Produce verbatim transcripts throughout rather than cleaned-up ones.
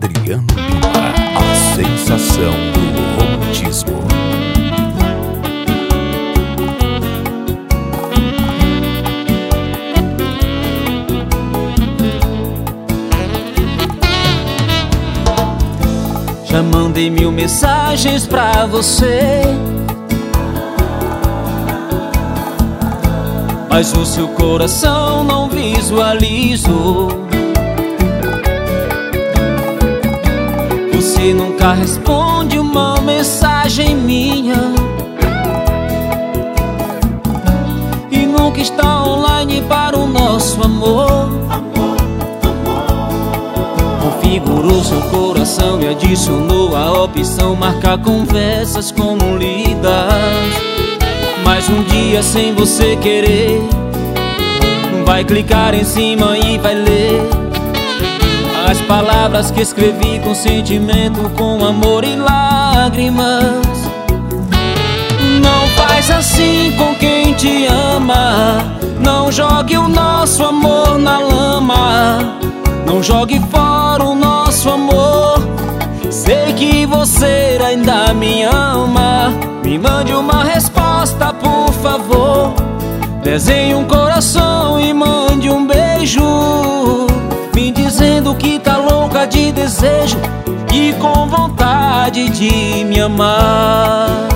Adriano Lima, a sensação do romantismo. Já mandei mil mensagens pra você, mas o seu coração não visualizou. Você nunca responde uma mensagem minha e nunca está online para o nosso amor. Configurou seu coração e adicionou a opção marcar conversas como lidas. Mas um dia sem você querer, vai clicar em cima e vai ler as palavras que escrevi com sentimento, com amor e lágrimas. Não faz assim com quem te ama, não jogue o nosso amor na lama, não jogue fora o nosso amor. Sei que você ainda me ama, me mande uma resposta por favor. Desenhe um coração e mande um beijo, me dizendo que tá louca de desejo e com vontade de me amar.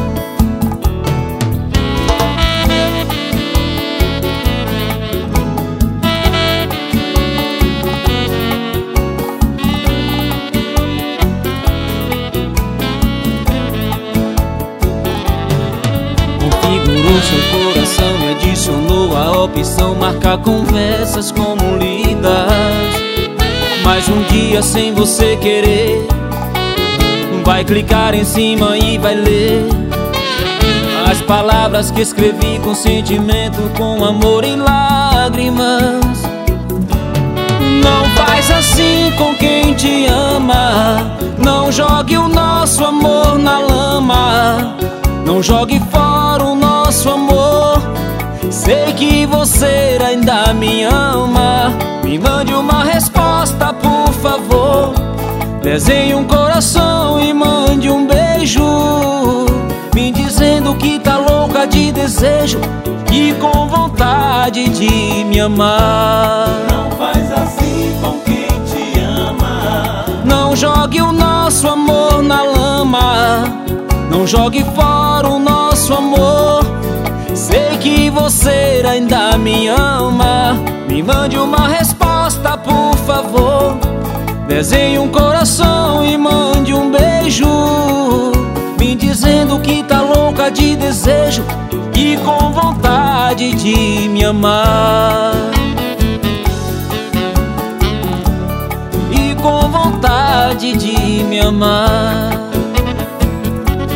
Configurou seu coração e adicionou a opção marcar conversas como lidas. Mas um dia sem você querer, vai clicar em cima e vai ler as palavras que escrevi com sentimento, com amor e lágrimas. Não faz assim com quem te ama, não jogue o nosso amor na lama, não jogue fora o nosso amor. Sei que você ainda me ama, me mande uma resposta por favor. Desenhe um coração e mande um beijo, me dizendo que tá louca de desejo e com vontade de me amar. Não faz assim com quem te ama, não jogue o nosso amor na lama, não jogue fora o nosso amor. Sei que você ainda me ama, me mande uma resposta por favor. Desenhe um coração e mande um beijo, me dizendo que tá louca de desejo e com vontade de me amar. E com vontade de me amar.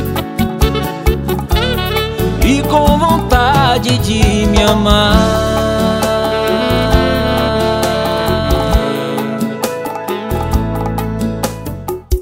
E com vontade de me amar.